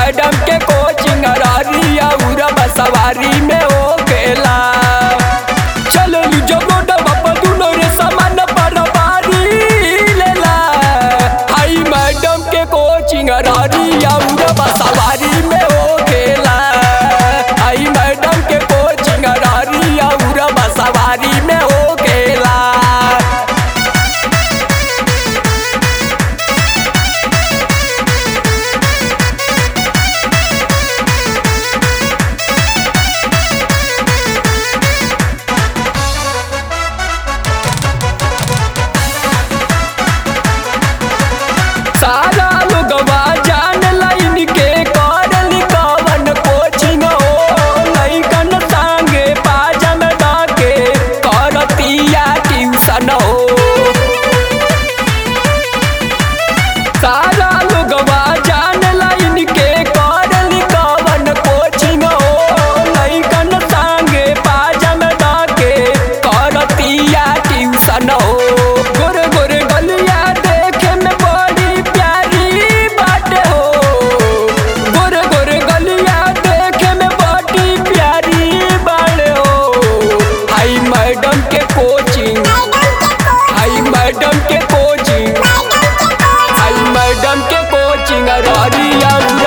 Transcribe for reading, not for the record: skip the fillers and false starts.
Madam के coaching अरिया उड़ब सवारी में हो गेला। चलो जो रोडवा पर दुनो रे सामान पर बारी लेला। हाई मैडम के कोचिंग अरिया उड़ब सवारी में हो गेला। हाई मैडम के कोचिंग अरिया उड़ब सवारी में हो गेला। सारा लोगवा जान लाइन के करल कवन कोचिंग हो। लइकन संगे पाजम डाके करतिया ट्यूशन हो। सारा लोगवा जान लाइन के करल कवन कोचिंग हो। लइकन संगे पाजम डाके करतिया ट्यूशन हो। गोरे गोरे गलिया देखे में बड़ी प्यारी बाटे हो। गोरे गोरे गलिया देखे में बड़ी प्यारी बाटे हो। हाई मैडम के कोचिंग हाई मैडम के कोचिंग हाई मैडम के कोचिंग अरिया